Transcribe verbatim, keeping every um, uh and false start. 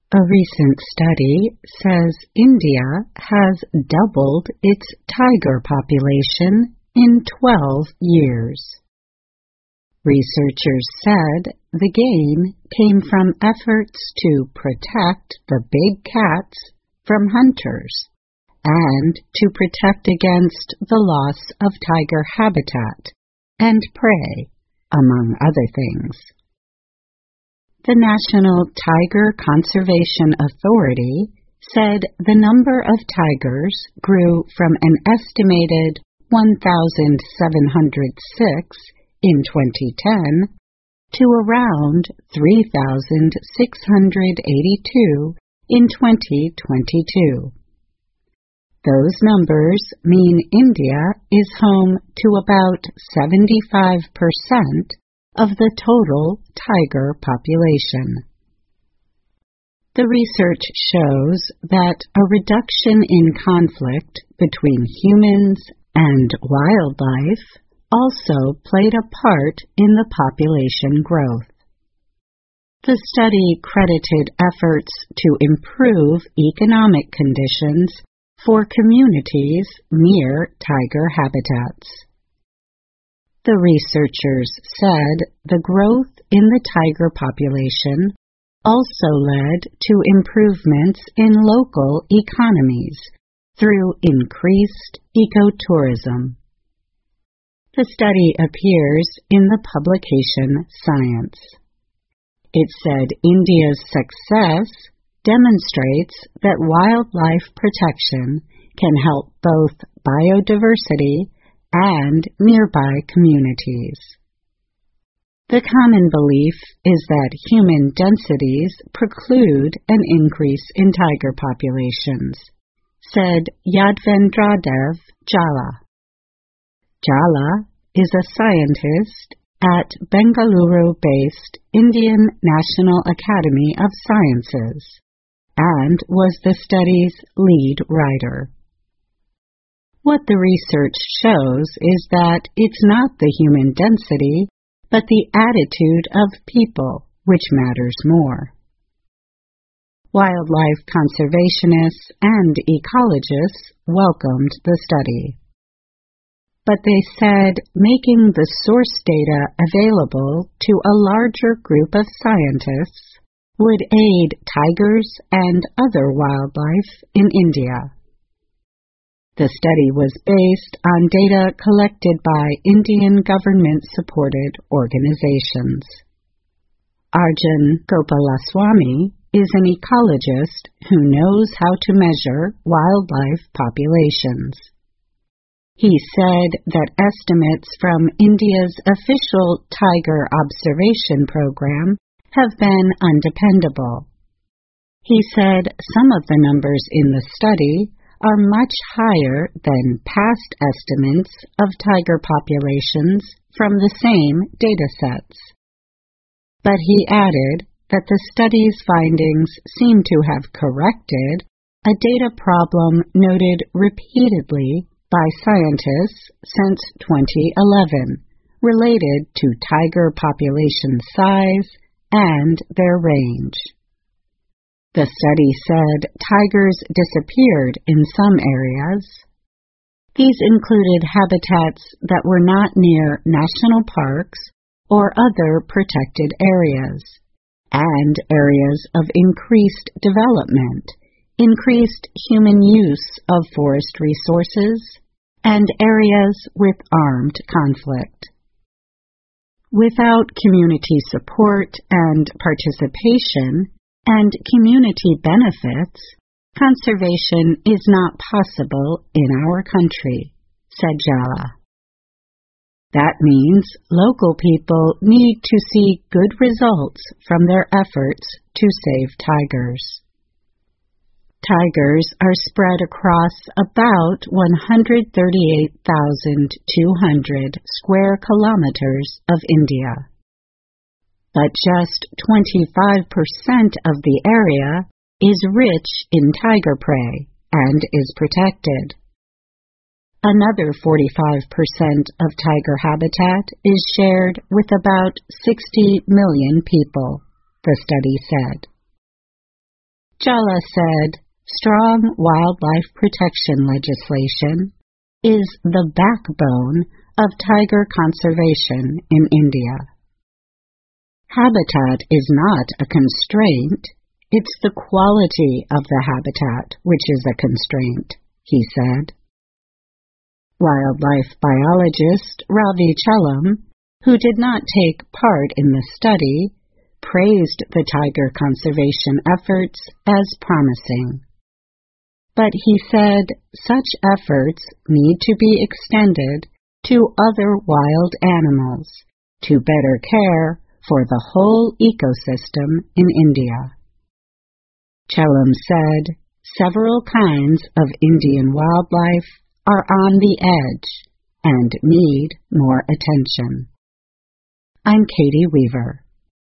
A recent study says India has doubled its tiger population in twelve years. Researchers said the gain came from efforts to protect the big cats from hunters and to protect against the loss of tiger habitat and prey, among other things. The National Tiger Conservation Authority said the number of tigers grew from an estimated one thousand seven hundred six in twenty ten to around three thousand six hundred eighty-two in twenty twenty-two. Those numbers mean India is home to about seventy-five percent of the total tiger population. The research shows that a reduction in conflict between humans and wildlife also played a part in the population growth. The study credited efforts to improve economic conditions for communities near tiger habitats. The researchers said the growth in the tiger population also led to improvements in local economies through increased ecotourism. The study appears in the publication Science. It said India's success demonstrates that wildlife protection can help both biodiversity and nearby communities. The common belief is that human densities preclude an increase in tiger populations, said Yadvendradev Jala. Jala is a scientist at Bengaluru-based Indian National Academy of Sciences and was the study's lead writer. What the research shows is that it's not the human density, but the attitude of people which matters more. Wildlife conservationists and ecologists welcomed the study. But they said making the source data available to a larger group of scientists would aid tigers and other wildlife in India. The study was based on data collected by Indian government-supported organizations. Arjun Gopalaswamy is an ecologist who knows how to measure wildlife populations. He said that estimates from India's official tiger observation program have been undependable. He said some of the numbers in the study are much higher than past estimates of tiger populations from the same datasets. But he added that the study's findings seem to have corrected a data problem noted repeatedly by scientists since twenty eleven, related to tiger population size and their range. The study said tigers disappeared in some areas. These included habitats that were not near national parks or other protected areas, and areas of increased development, increased human use of forest resources, and areas with armed conflict. Without community support and participation, and community benefits, conservation is not possible in our country, said Jala. That means local people need to see good results from their efforts to save tigers. Tigers are spread across about one hundred thirty-eight thousand two hundred square kilometers of India. But just twenty-five percent of the area is rich in tiger prey and is protected. Another forty-five percent of tiger habitat is shared with about sixty million people, the study said. Jhala said strong wildlife protection legislation is the backbone of tiger conservation in India. Habitat is not a constraint, it's the quality of the habitat which is a constraint, he said. Wildlife biologist Ravi Chellam, who did not take part in the study, praised the tiger conservation efforts as promising. But he said such efforts need to be extended to other wild animals to better care for the whole ecosystem in India. Chellam said several kinds of Indian wildlife are on the edge and need more attention. I'm Katie Weaver.